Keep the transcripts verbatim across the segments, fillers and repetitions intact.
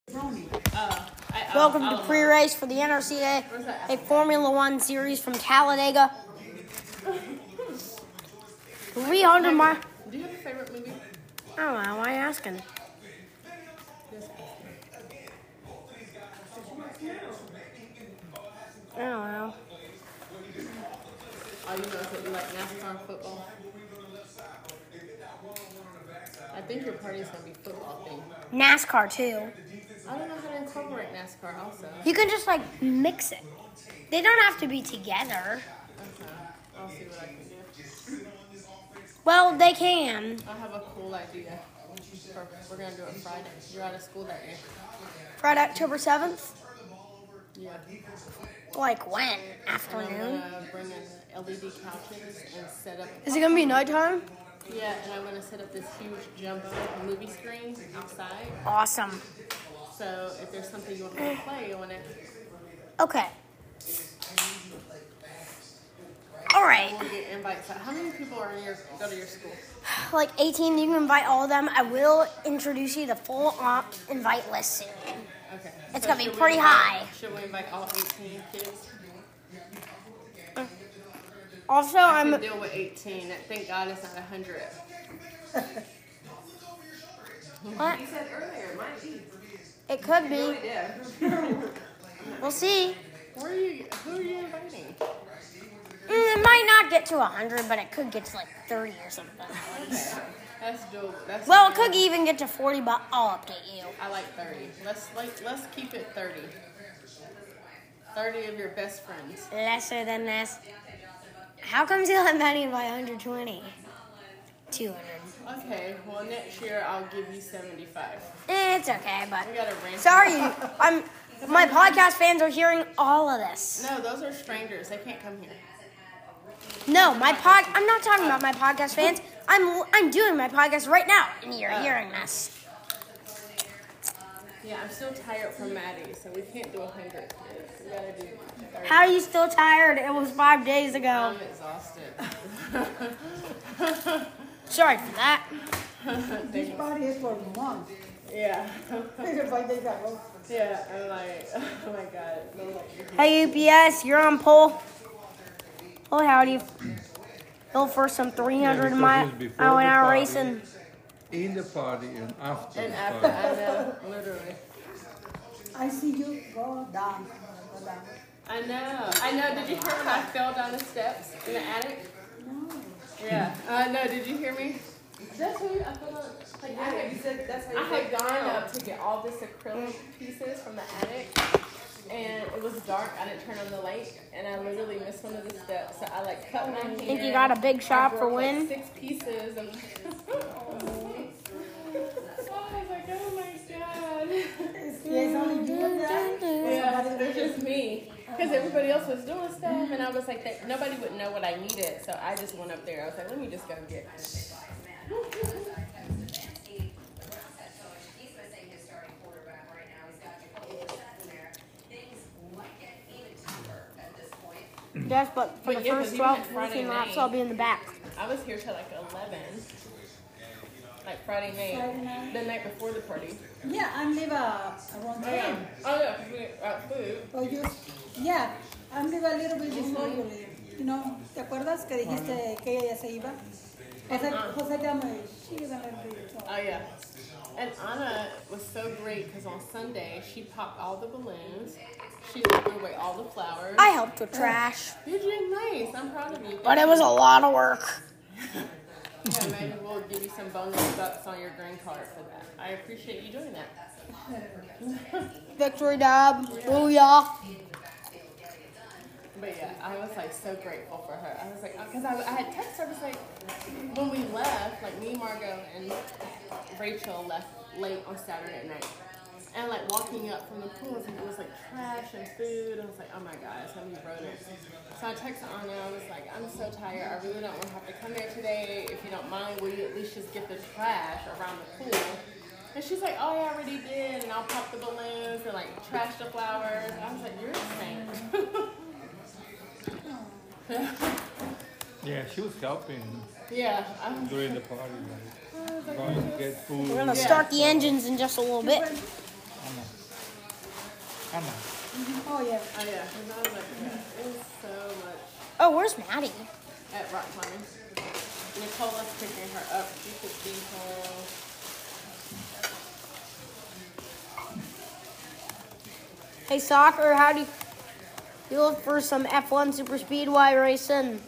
Uh, I, Welcome I'll, to I'll, pre-race for the N R C A, a Formula One series from Talladega. three hundred miles. Do you have a favorite movie? I don't know. Why are you asking? I don't know. All you know is that you like NASCAR and football. I think your party's going to be football themed. NASCAR too. I don't know how to incorporate NASCAR also. You can just like mix it. They don't have to be together. Okay. I'll see what I can do. Well, they can. I have a cool idea. For, we're going to do it Friday. You're out of school that day. Friday, October seventh. Yeah. Like when? And I'm Afternoon? going to bring in L E D couches and set up... Is it gonna be nighttime? Yeah, and I'm going to set up this huge jumbo movie screen outside. Awesome. So if there's something you want me to play on it, Okay. All right. we'll get invites out. How many people are in your go to your school? Like eighteen, you can invite all of them. I will introduce you to the full uh, invite list soon. Okay. It's So gonna be should we pretty invite- high. Should we invite all eighteen kids? Also, I can I'm. deal with eighteen. Thank God it's not one hundred. What? You said earlier, it might be. It could You be. really did. We'll see. Where are you? Who are you inviting? Mm, it might not get to one hundred, but it could get to like thirty or something. at least. Okay. That's doable. That's Well, it doable. could even get to forty, but I'll update you. I like thirty. Let's like let's keep it thirty. thirty of your best friends. Lesser than this. How come you let Maddie invite one hundred twenty? two hundred. Okay. Well, next year I'll give you seventy-five. Eh, it's okay, but We gotta rank. sorry, I'm. My podcast fans are hearing all of this. No, those are strangers. They can't come here. No, my pod. I'm not talking about my podcast fans. I'm I'm doing my podcast right now, and you're Oh. hearing this. Yeah, I'm still tired from Maddie, so we can't do one hundred kids. We gotta do thirty. How are you still tired? It was five days ago. I'm exhausted. Sorry for that. This party is for months. Yeah. It's five days ago. Yeah, I'm like, oh my god. Hey U P S, you're on pole. Oh howdy. Go for some three hundred because mile it's before an the hour party. racing. In the party and after And the after, party. I know, literally. I see you go down. Go down. I know. I know. Did you hear when I fell down the steps in the attic? No. Yeah. I know. Did you hear me? That's what I fell down. Like, I Yeah, had, you said that's how you I had get gone down. up to get all this acrylic pieces from the attic, and it was dark. I didn't turn on the light, and I literally missed one of the steps. So I like cut my hand. Think you got a big shot I for broke, like, win? six pieces. And I was like, oh my god. Yeah, it's only you and that. Yeah, it was just me. Because everybody else was doing stuff, and I was like, that, nobody would know what I needed, so I just went up there. I was like, let me just go get it. Yes, but for But the yeah, first 'cause even twelve at Friday racing laps, night- I'll be in the back. I was here till like eleven, like Friday night, Friday night. the night before the party. Yeah, I leave uh, around Oh yeah, ten. oh yeah, 'cause we got food. Or you, yeah, I leave a little bit before you leave. You know, ¿te acuerdas que dijiste que ella ya se iba? José, José llama y she is a little bit. So. Oh yeah. And Anna was so great because on Sunday she popped all the balloons. She threw away all the flowers. I helped with trash, You did nice. I'm proud of you. but it was a lot of work. Yeah, maybe we'll give you some bonus bucks on your green card for that. I appreciate you doing that. Victory dab. Booyah. But yeah, I was like so grateful for her. I was like, because I, I had texted her, I was like, when we left, like me, Margot, and Rachel left late on Saturday night. And like walking up from the pool, it was like, it was like trash and food. I was like, oh my God, it's gonna be rodents. So I texted Anna, I was like, I'm so tired. I really don't want to have to come here today. If you don't mind, will you at least just get the trash around the pool? And she's like, oh, I already did. And I'll pop the balloons and like trash the flowers. I was like, you're a saint. Yeah, she was helping Yeah. I'm, during the party, like trying to get food. We're gonna Yeah. start the engines in just a little bit. I know. Anna. Oh, yeah. Oh yeah, and I was like, yeah, it was so much Oh, where's Maddie? at rock climbing. Nicola's picking her up. She could be home. Hey, soccer, how do you, you look for some F one super speedway racing?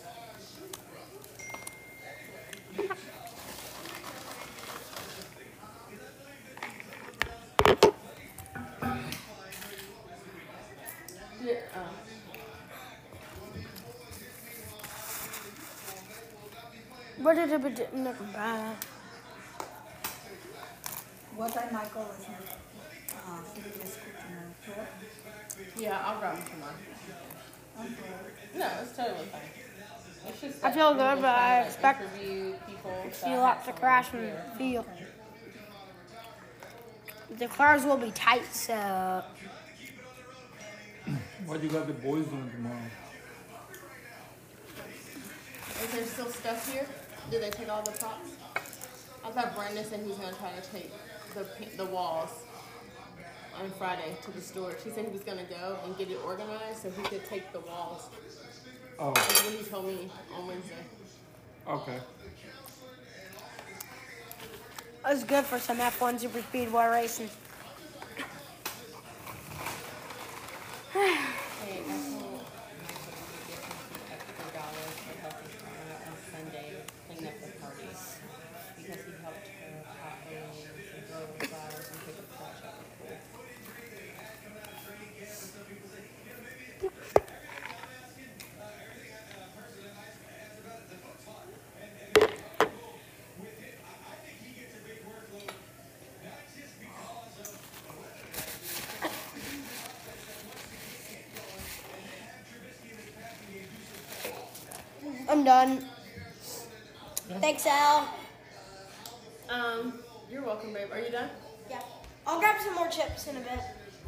Yeah, um, What time Michael was in? Uh, he was just cooking her food. yeah, I'll grab them tomorrow. No, it's totally fine. It's just I that feel we've good, been but I trying to, like, expect interview people. A so few I laps have to crash someone and here. feel. The cars will be tight, so What you got the boys doing tomorrow? Is there still stuff here? Did they take all the props? I thought Brandon said he's gonna try to take the pa- the walls on Friday to the storage. He said he was gonna go and get it organized so he could take the walls. Oh, That's what he told me on Wednesday. okay. it's good for some F one super speedway racing. Hey, I told Michael to get him some extra dollars for helping her on Sunday clean up the party because he helped her pop balloons and throw the flowers and take a trash out the pool. I'm done. Thanks, Al. Um, you're welcome, babe. Are you done? Yeah. I'll grab some more chips in a bit.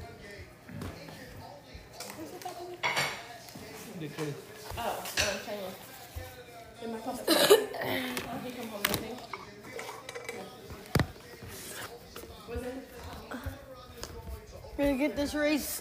Because Oh, oh, Shayla. Did my pasta? Oh, he come home with me. Was it? Gonna get this race.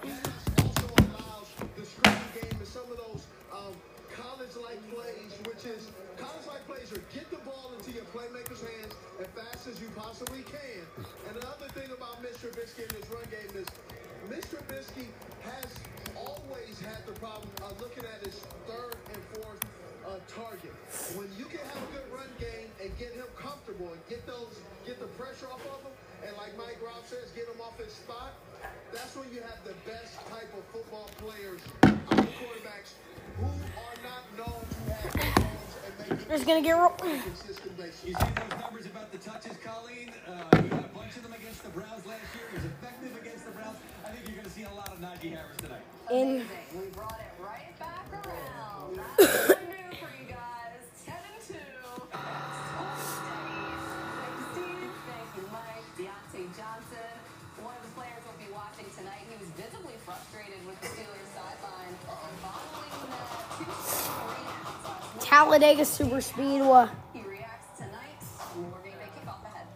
The screen game is some of those um, college-like plays, which is college-like plays are get the ball into your playmakers' hands as fast as you possibly can. And another thing about Mister Trubisky in this run game is Mister Trubisky has always had the problem of looking at his third and fourth uh, target. When you can have a good run game and get him comfortable and get those, get the pressure off of him, and like Mike Rob says, get him off his spot, that's when you have the best type of football players, uh, quarterbacks, who are not known to have balls and make Just gonna get ro- a consistent basis. You see those numbers about the touches, Colleen? Uh, he got a bunch of them against the Browns last year. He was effective against the Browns. I think you're going to see a lot of Najee Harris tonight. in. We brought it right back around. That's what I knew for you guys. ten and two. It's totally steady. Thank you, Steve. Thank you, Mike. Deontay Johnson. One of the players we'll be watching tonight. He was visibly frustrated with the Steelers sideline following the two three outs last week. Talladega Super Speedway. He reacts tonight. More game day kickoff ahead.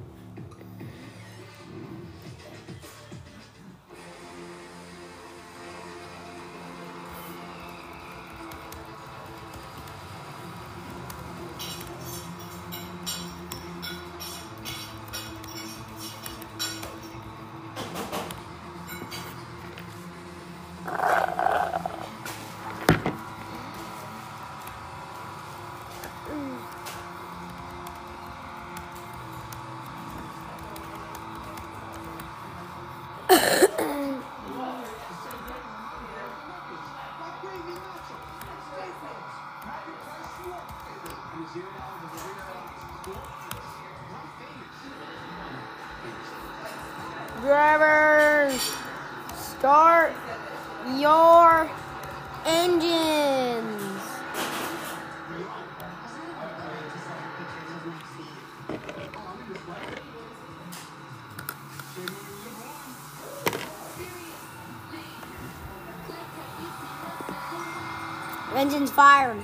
Drivers, start your engines. Engines firing.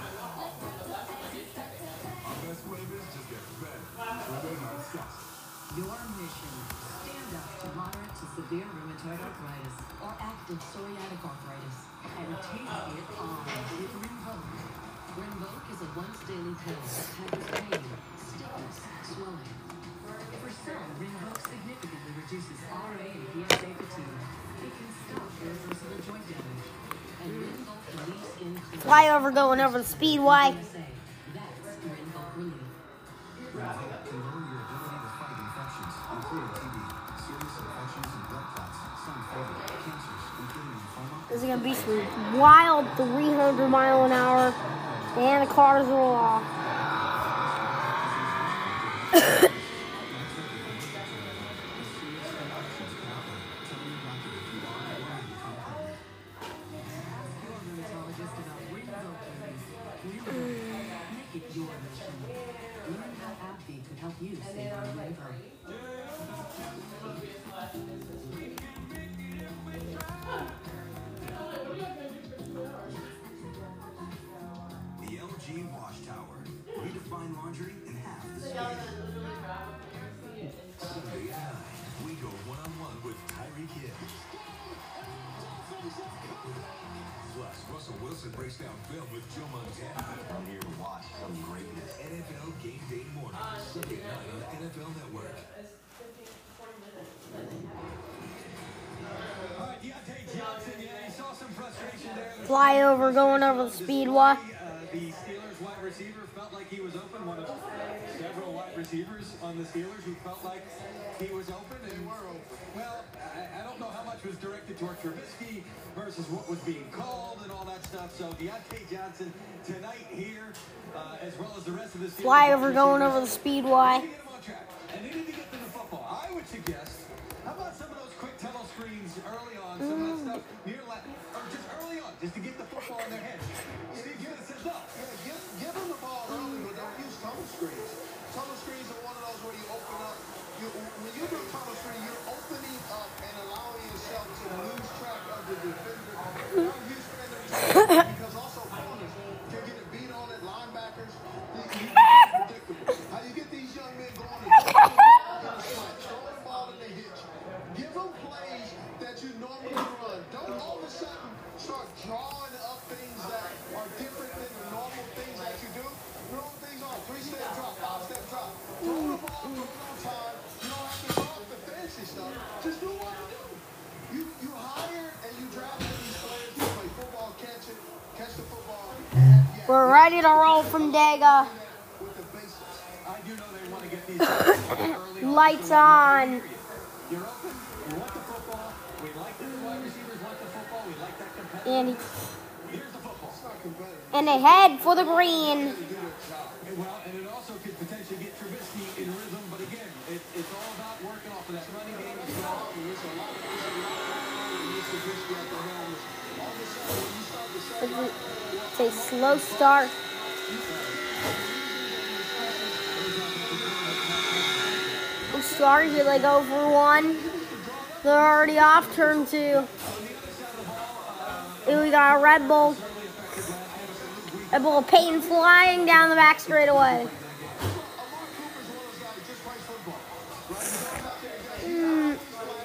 Best flavors just get better. We're not stuck. Your mission, stand up to moderate to severe rheumatoid arthritis or active psoriatic arthritis and take it on with Rinvoq. Rinvoq is a once-daily pill that tackles pain, stiffness, swelling. For some, Rinvoq significantly reduces R A and P S A fatigue. It can stop irreversible joint damage. And Rinvoq relieves skin clear. Flyover going over the speedway. That's Rinvoq Relief. Rinvoq can lower your ability to fight infections, including T B, serious infections and blood clots, some fever, cancers, including lymphoma. This is gonna be some wild three hundred mile an hour, and the cars roll off. The L G Wash Tower. Redefine laundry in half the speed. Sunday at nine, we go one-on-one with Tyreek Hill. Plus, Russell Wilson breaks down film with Joe Montana. I'm here to watch some greatness. N F L Game Day morning, Sunday at nine on the N F L Network. All right, Deontay Johnson, yeah, he saw some frustration there. Flyover going over the speedway. Uh, the Steelers wide receiver felt like he was open. One of several wide receivers on the Steelers who felt like he was open. And well, I, I don't know how much was directed toward Trubisky versus what was being called and all that stuff. So Deontay Johnson tonight here, uh, as well as the rest of the Steelers. Flyover going over the speedway. Get them on track, and they need to get them the football. I would suggest, how about some of those quick tunnel screens early on, some of that stuff near left, or just early on, just to get the football in their head. Steve Gibbs says no. Yeah, give, give them the ball early, but don't use tunnel screens. Tunnel screens are one of those where you open up. You, when you do a tunnel screen, you're opening up and allowing yourself to lose track of the defender. Don't use for the receiver, because also corners can get a beat on it, linebackers. You, you, it's predictable. How you get these young men going to throw the ball in the hitch. Give them plays that you normally run. Don't all of a sudden start drawing up things that are different than the normal things that you do. Normal things are three-step drop, five-step drop. Throw the ball, throw it on time. You don't have to go off the fancy stuff. Just do what you do. You you hire and you draft these players to play football, catch it, catch the football. And, yeah, We're ready to roll from Dega. with the basics. I do know they want to get these early on. Lights on. You're open. You want the football. We like the wide receivers want the football. We like that competitive. And, Here's the football. It's not competitive. and they head for the green. And well, and it also could potentially get Trubisky in rhythm, but again, it, it's all about working off of that running game as well. There's a lot of there's a lot of Mister Trubisky at the helm. All of a sudden, when you start to say, It's a slow start. We start here, they go for one. They're already off turn two. And we got a Red Bull. Red Bull Peyton flying down the back straight away. Mm.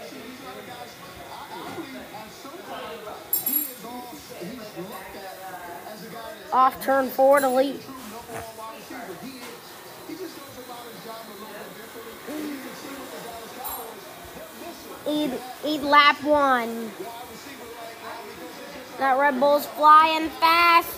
Off turn four to lead. Eat, eat lap one. That Red Bull's flying fast.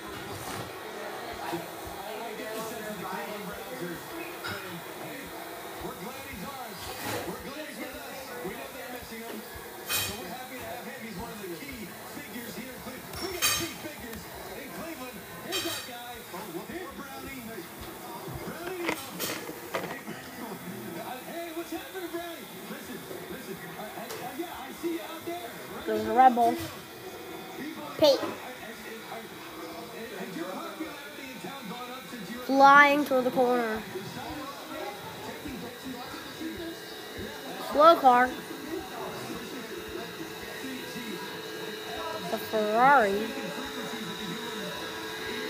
We're glad he's ours. We're glad he's with us. We know they're missing him. So we're happy to have him. He's one of the key figures here in Cleveland. We got key figures in Cleveland. Here's our guy. Here's Brownie. Brownie. Hey, what's happening, Brownie? Listen, listen. I, I, I, yeah, I see you out there. There's a Red Bull. Peyton Has your popularity in town gone up since you're flying toward the corner. Slow car. The Ferrari.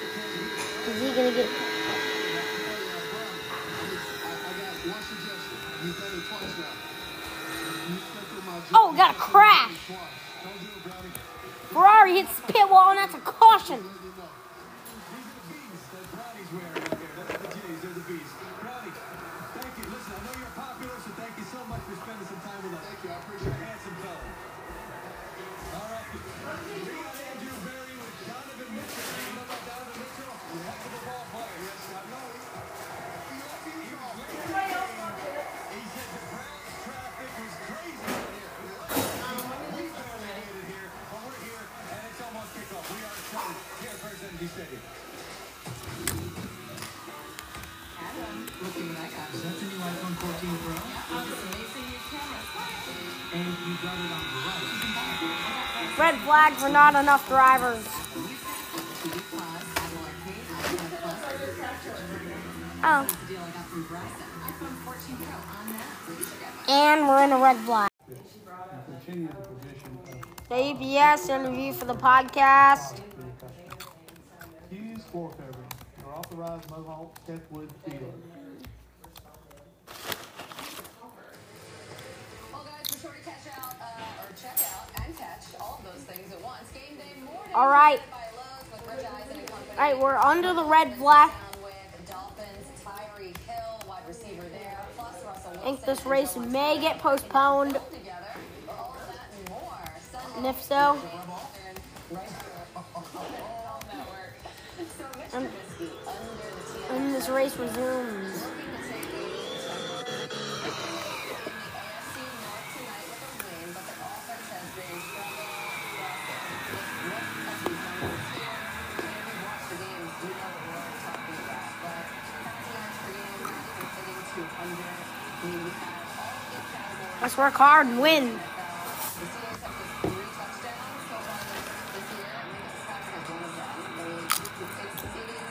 Is he gonna get? I got one suggestion. You've done it twice now. You stepped through my Oh, got a crash. twice. Don't do it, Brownie. Ferrari hits the pit wall, and that's a caution. These are the bees that Brownie's wearing right there. That's the J's. They're the bees. Brownie, thank you. Listen, I know you're popular, so thank you so much for spending some time with us. Thank you. I appreciate You're a it. handsome fellow. All right. We got Andrew Berry with Donovan Mitchell. You know about Donovan Mitchell? Heck of a ball player. Yes, I know. He let me know. He said the Browns traffic was crazy out here. We barely made it here, but we're here, and it's almost kickoff. We are excited here at First Energy Stadium. Looking like I Is that the new iPhone fourteen Pro? amazing new camera. And you got it on the right. Red flag for not enough drivers. T V Plus, Apple Arcade, iPhone Plus. Oh, The deal I got from Verizon. iPhone fourteen Pro on that. and we're in a red flag. Continue the position of The A B S interview for the podcast. keys for covering. Are authorized Mohawk Techwood dealers. Well, guys, be sure to catch out uh, or check out and catch all of those things at once. Game day morning. All right. By Lowe's with Rich Eisen and company. All right, we're under the red flag. Down with Dolphins, Tyreek Hill, wide receiver there, plus Russell I think Wilson this and race Joe may get postponed. together. All of that and more. Sunday And if so, and right here on All Network. So Mitch Um, Trubisky under the T N F when this race resumes. working to take a temporary in the A F C North tonight with a win, but the offense has been struggling. Look at these numbers here. And if you watch the games, you know what we're talking about. But passing yards per game, not even hitting two hundred. I mean, we have all eight categories. Let's work hard and win. The Seahawks have just three touchdowns so far this, this year. I mean, this passing is one of them. I mean, it's, it's, it is not good.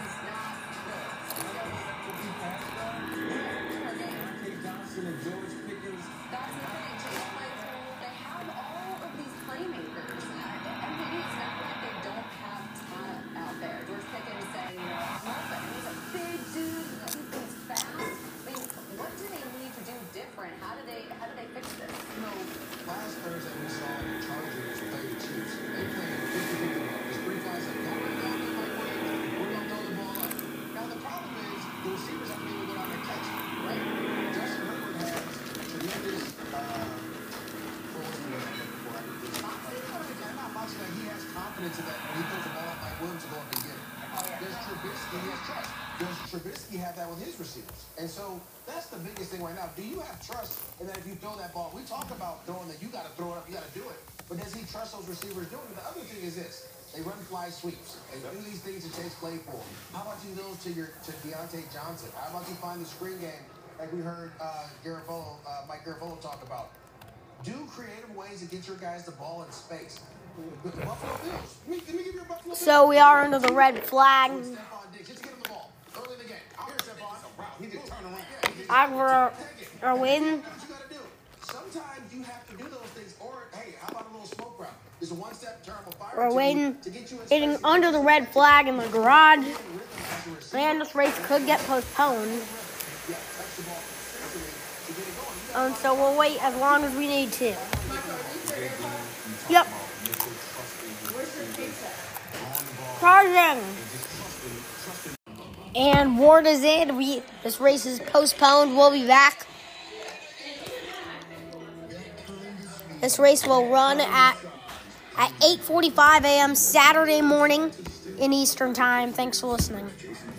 Dante Johnson and George Pickens. That's the thing, Chase. Like, they have all of these playmakers. M V D, it's not like they don't have talent out there. George Pickens saying, you know, nothing. He's a big dude. He's fast. I mean, what do they need to do different? How do they, how do they fix this? You know, last Thursday we saw the Chargers play the Chiefs. They played fifty fifty. There's three guys that go right down the right way. We're going to throw the ball up. Now, the problem is the receivers haven't been able to go down and catch it, right? Justin Herbert has tremendous, uh, what was the name I'm looking for? Yeah, not moxie. He has confidence in that when he throws the ball up, Mike Williams will go up and get it. There's Trubisky, he has trust. Does Trubisky have that with his receivers? And so that's the biggest thing right now. Do you have trust in that if you throw that ball, we talk about throwing that you got to throw it up, you got to do it. But does he trust those receivers doing it? The other thing is this. They run fly sweeps. They do these things to Chase Claypool. How about you those to your to Deontay Johnson? How about you find the screen game like we heard uh, Garafolo, uh, Mike Garafolo talk about? Do creative ways to get your guys the ball in space. The Buffalo Bills. Let me, let me give you a Buffalo Bills. So we are under the red flag. Stephon Diggs, just get him the ball early in the game. Here's Stephon. He just turned around. I we're, we're winning. That's what you gotta do. Sometimes you have to do those things, or hey, how about a little smoke route? There's a one-step terrible fire. We're to waiting, you to get you in getting space. under the red flag in the garage. Rhythm as a receiver. And this race could get postponed. Yeah, touch the ball consistently to get it going. You gotta And so we'll wait as long as we need to. Yep. Charging. And Ward is in. We this race is postponed. We'll be back. This race will run at at eight forty-five a.m. Saturday morning in Eastern Time. Thanks for listening.